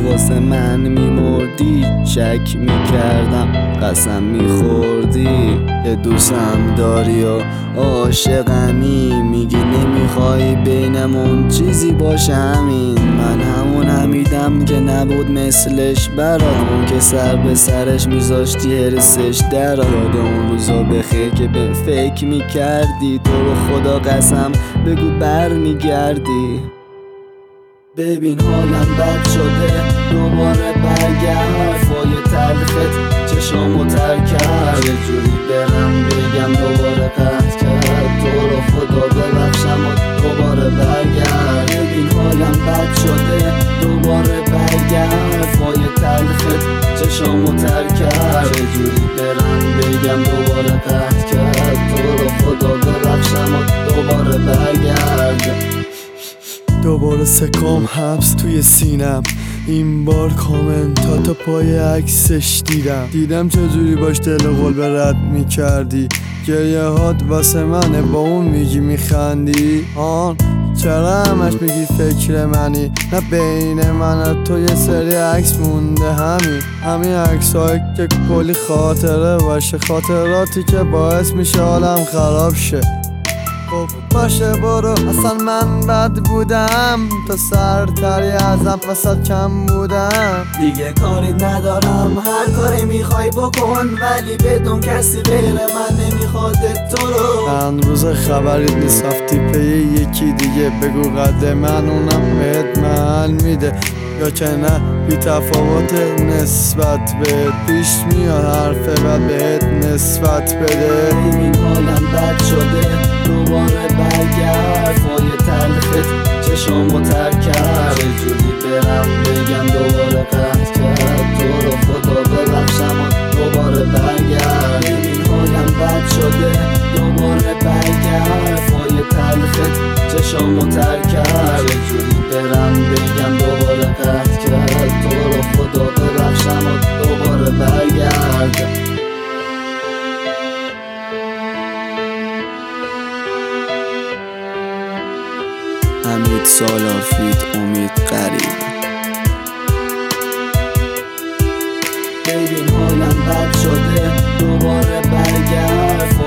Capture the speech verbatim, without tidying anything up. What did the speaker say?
واسه من میمردی، شک میکردم قسم میخوردی که دوستم داری و عاشقمی. میگی نمیخوای بینمون چیزی باشه، همین من همون حمیدم که نبود مثلش برام، که سر به سرش میذاشتی هرسش در. یاد اون روزا بخیر که به فکر میکردی، تو رو خدا قسم بگو بر میگردی. ببین حالم بد شده دوباره برگرد، حرفای تلخت چشامو تر کرد. یه جوری برم بگم دوباره قطع کرد، تو رو خدا ببخشم و دوباره برگرد. ببین حالم بد شده دوباره برگرد، حرفای تلخت چشامو تر کرد. یه جوری برم بگم دوباره قطع کرد، تو رو خدا ببخشم و دوباره برگرد. دوباره سکام حبس توی سینم، این بار کامنتات پای عکسش دیدم. دیدم چجوری باش دل قلب رد میکردی، گریه هات واسه منه با اون میگی میخندی. آن چرا همش میگی فکر منی، نه بین من و تو یه سری عکس مونده، همین همین عکس های که کلی خاطره باشه، خاطراتی که باعث میشه حالم خراب شه. خب باشه برو، اصلا من بد بودم، تو سرتری ازم وسط کم بودم. دیگه کاری ندارم، هر کاری میخوای بکن، ولی بدون کسی غیر من نمیخواد تو رو. چند روز خبری نیست رفتی پی یکی دیگه، بگو قد من اونم بهت محل میده یا که نه بی تفاوت نسبت بهت. پیش میاد حرفه بعد بهت نسبت بده. ببین حالم بد شده دوباره برگرد، حرفای تلخت چشامو تر کرد. یه جوری برم بگم دوباره قطع کرد، تو رو خدا ببخشم و دوباره برگرد. ببین حالم بد شده دوباره برگرد، حرفای تلخت چشامو تر کرد. یه جوری برم بگم دوباره قطع کرد، تو رو خدا ببخشم و دوباره برگرد. حمید سالارفید، امید قریب. ببین حالم بد شده دوباره برگرد،